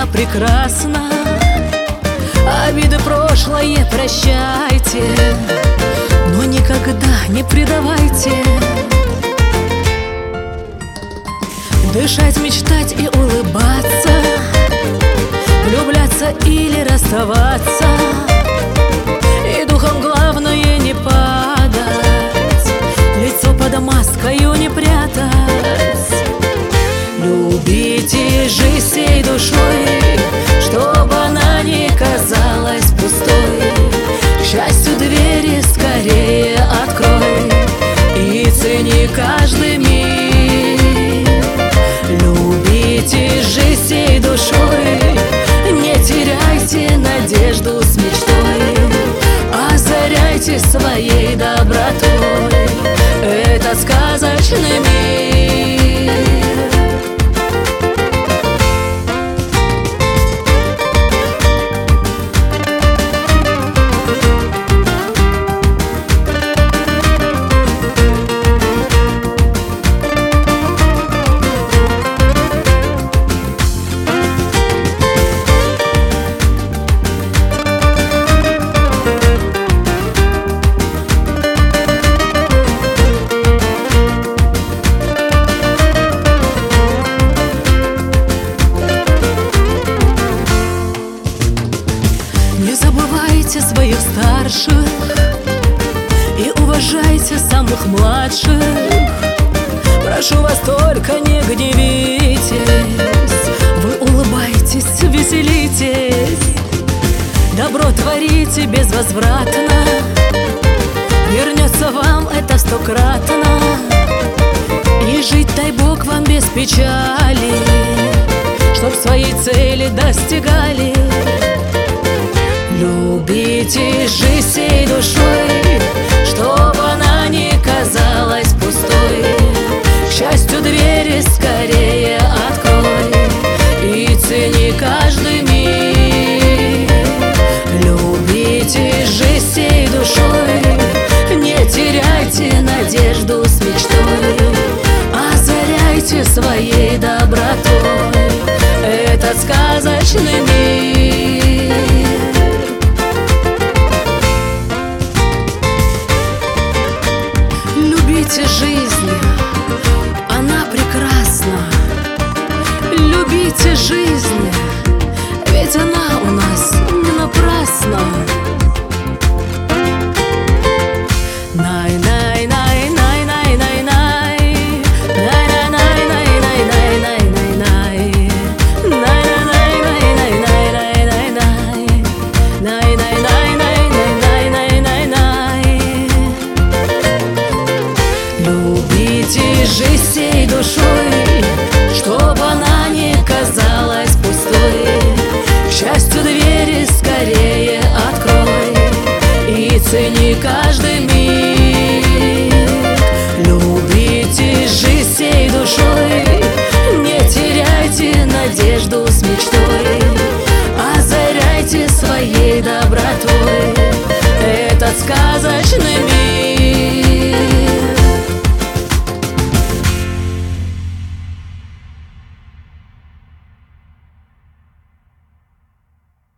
она прекрасна. Обиды прошлое прощайте, но никогда не предавайте. Дышать, мечтать и улыбаться, влюбляться или расставаться. И духом главное не падать, лицо под маскою не прятать. Любите жизнь всей душой, чтобы она не казалась пустой. К счастью, двери скорее открой и цени каждый миг. Любите жизнь всей душой, не теряйте надежду с мечтой. Озаряйте своей добротой этот сказочный мир. Не забывайте своих старших и уважайте самых младших. Прошу вас, только не гневитесь, вы улыбайтесь, веселитесь. Добро творите безвозвратно, вернется вам это стократно. И жить, дай Бог, вам без печали, чтоб своей цели достигали. Любите жизнь всей душой, чтобы она не казалась пустой. К счастью, двери скорее открой и цени каждый миг. Любите жизнь всей душой, не теряйте надежду с мечтой. Озаряйте своей добротой этот сказочный мир. Любите жизнь, она прекрасна. Любите жизнь, ведь она у нас не напрасна. Любите жизнь всей душой, чтобы она не казалась пустой. К счастью, двери скорее открой и цени каждый миг. Любите жизнь всей душой, не теряйте надежду с мечтой. Озаряйте своей добротой этот сказочный мир.